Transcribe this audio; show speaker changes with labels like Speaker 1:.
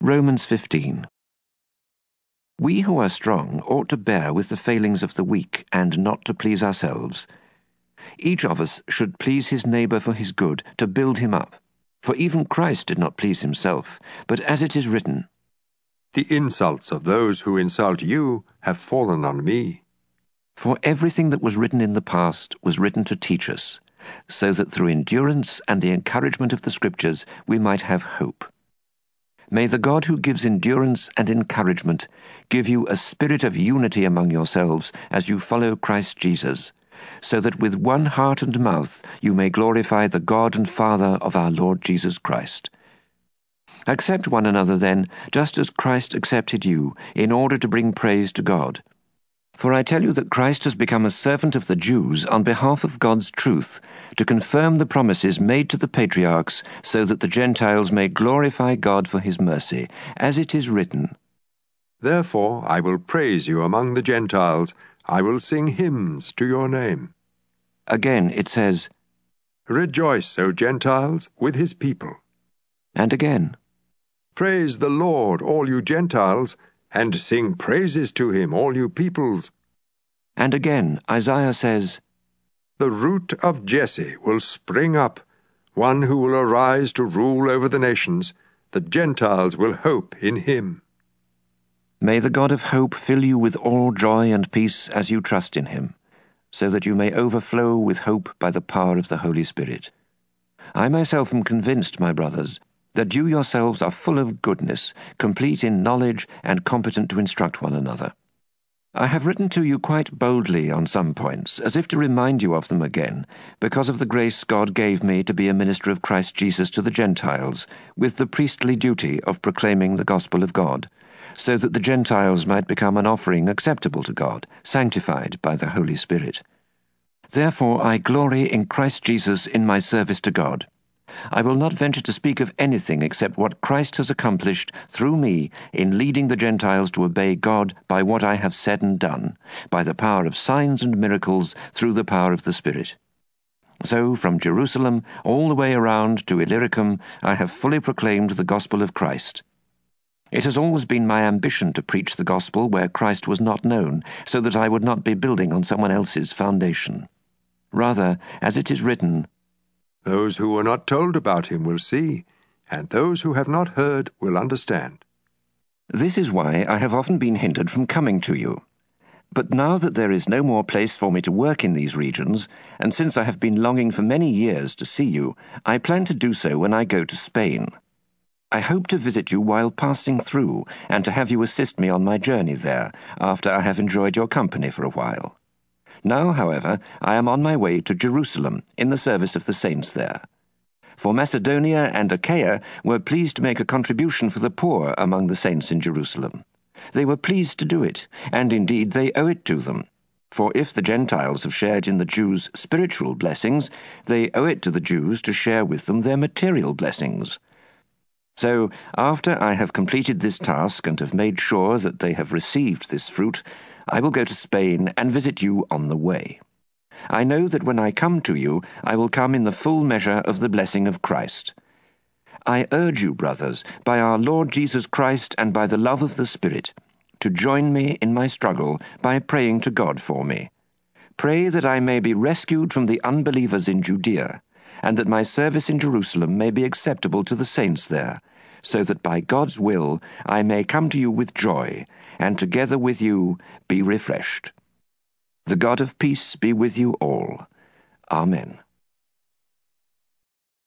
Speaker 1: Romans 15. We who are strong ought to bear with the failings of the weak and not to please ourselves. Each of us should please his neighbor for his good, to build him up. For even Christ did not please himself, but as it is written,
Speaker 2: "The insults of those who insult you have fallen on me."
Speaker 1: For everything that was written in the past was written to teach us, so that through endurance and the encouragement of the Scriptures we might have hope. May the God who gives endurance and encouragement give you a spirit of unity among yourselves as you follow Christ Jesus, so that with one heart and mouth you may glorify the God and Father of our Lord Jesus Christ. Accept one another then, just as Christ accepted you, in order to bring praise to God. For I tell you that Christ has become a servant of the Jews on behalf of God's truth, to confirm the promises made to the patriarchs, so that the Gentiles may glorify God for his mercy, as it is written,
Speaker 2: "Therefore I will praise you among the Gentiles, I will sing hymns to your name."
Speaker 1: Again it says,
Speaker 2: "Rejoice, O Gentiles, with his people."
Speaker 1: And again,
Speaker 2: "Praise the Lord, all you Gentiles, and sing praises to him, all you peoples."
Speaker 1: And again Isaiah says,
Speaker 2: "The root of Jesse will spring up, one who will arise to rule over the nations. The Gentiles will hope in him."
Speaker 1: May the God of hope fill you with all joy and peace as you trust in him, so that you may overflow with hope by the power of the Holy Spirit. I myself am convinced, my brothers, that you yourselves are full of goodness, complete in knowledge, and competent to instruct one another. I have written to you quite boldly on some points, as if to remind you of them again, because of the grace God gave me to be a minister of Christ Jesus to the Gentiles, with the priestly duty of proclaiming the gospel of God, so that the Gentiles might become an offering acceptable to God, sanctified by the Holy Spirit. Therefore I glory in Christ Jesus in my service to God. I will not venture to speak of anything except what Christ has accomplished through me in leading the Gentiles to obey God by what I have said and done, by the power of signs and miracles through the power of the Spirit. So from Jerusalem all the way around to Illyricum I have fully proclaimed the gospel of Christ. It has always been my ambition to preach the gospel where Christ was not known, so that I would not be building on someone else's foundation. Rather, as it is written,
Speaker 2: "Those who were not told about him will see, and those who have not heard will understand."
Speaker 1: This is why I have often been hindered from coming to you. But now that there is no more place for me to work in these regions, and since I have been longing for many years to see you, I plan to do so when I go to Spain. I hope to visit you while passing through, and to have you assist me on my journey there, after I have enjoyed your company for a while. Now, however, I am on my way to Jerusalem, in the service of the saints there. For Macedonia and Achaia were pleased to make a contribution for the poor among the saints in Jerusalem. They were pleased to do it, and indeed they owe it to them. For if the Gentiles have shared in the Jews' spiritual blessings, they owe it to the Jews to share with them their material blessings. So, after I have completed this task and have made sure that they have received this fruit, I will go to Spain and visit you on the way. I know that when I come to you, I will come in the full measure of the blessing of Christ. I urge you, brothers, by our Lord Jesus Christ and by the love of the Spirit, to join me in my struggle by praying to God for me. Pray that I may be rescued from the unbelievers in Judea, and that my service in Jerusalem may be acceptable to the saints there, so that by God's will I may come to you with joy, and together with you be refreshed. The God of peace be with you all. Amen.